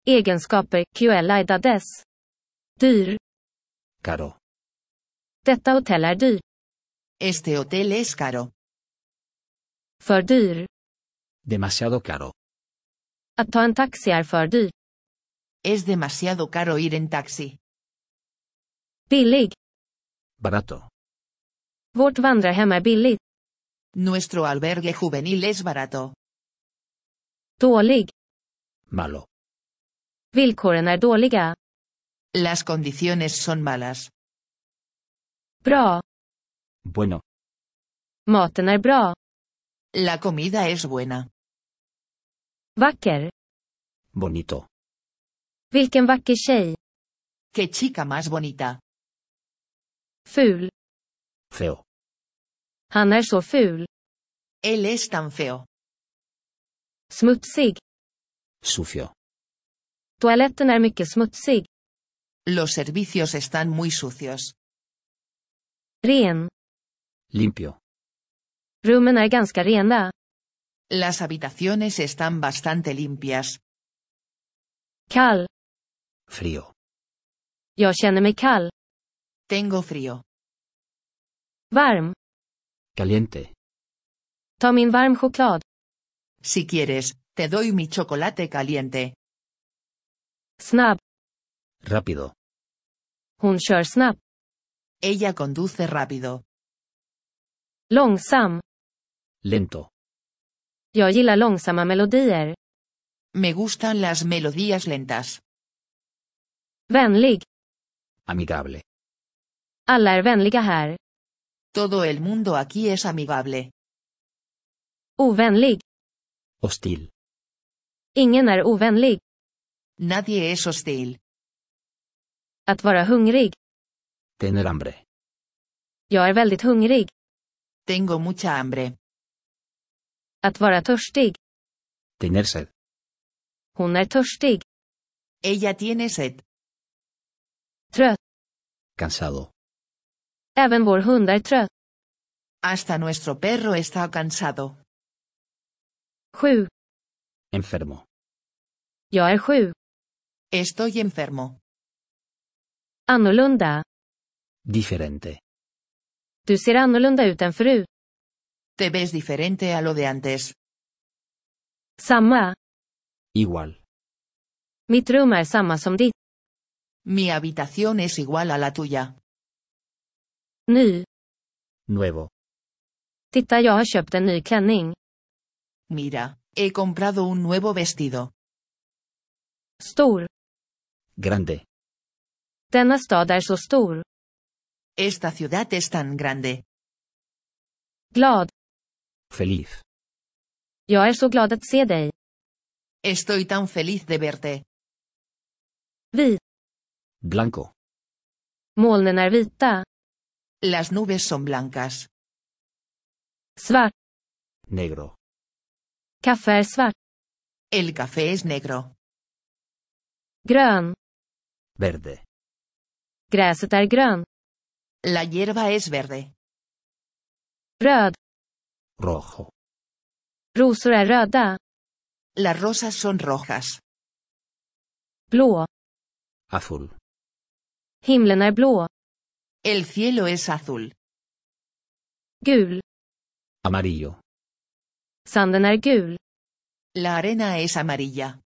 Egenskaper, QLIDADES. Dyr. Caro. Detta hotell är dyr. Este hotel es caro. För dyr. Demasiado caro. Att ta en taxi är för dyr. Es demasiado caro ir en taxi. Billig. Barato. Vårt vandrarhem är billigt. Nuestro albergue juvenil es barato. Dålig. Malo. Villkoren är dåliga. Las condiciones son malas. Bra. Bueno. Maten är bra. La comida es buena. Vacker. Bonito. Vilken vacker tjej. ¡Qué chica más bonita! Ful. Feo. Han är så ful. Él es tan feo. Smutsig. Sucio. Toaletten är mycket smutsig. Los servicios están muy sucios. Ren. Limpio. Rummen är ganska rena. Las habitaciones están bastante limpias. Kall. Frío. Jag känner mig kall. Tengo frío. Varm. Caliente. Ta min varm choklad. Si quieres, te doy mi chocolate caliente. Snabb. Rápido. Hon kör snabbt. Ella conduce rápido. Långsam. Lento. Jag gillar långsamma melodier. Me gustan las melodías lentas. Vänlig. Amigable. Alla är vänliga här. Todo el mundo aquí es amigable. Ovänlig. Hostil. Ingen är ovänlig. Nadie es hostil. Att vara hungrig. Tener hambre. Jag är väldigt hungrig. Tengo mucha hambre. Att vara törstig. Tener sed. Hon är törstig. Ella tiene sed. Trött. Cansado. Även vår hund är trött. Hasta nuestro perro está cansado. Sjuk. Enfermo. Jag är sjuk. Estoy enfermo. Annorlunda. Diferente. Du ser annorlunda ut än förut. Te ves diferente a lo de antes. Samma. Igual. Mitt rum är samma som ditt. Mi habitación es igual a la tuya. Ny. Nuevo. Titta, jag har köpt en ny klänning. Mira, he comprado un nuevo vestido. Stor. Grande. Denna stad är så stor. Esta ciudad es tan grande. Glad. Feliz. Jag är så glad att se dig. Estoy tan feliz de verte. Vit. Blanco. Molnen är vita. Las nubes son blancas. Svart. Negro. Kaffe är svart. El café es negro. Grön. Verde. Gräset är grön. La hierba es verde. Röd. Rojo. Rosor är röda. Las rosas son rojas. Blå. Azul. Himlen är blå. El cielo es azul. Gul. Amarillo. Sanden är gul. La arena es amarilla.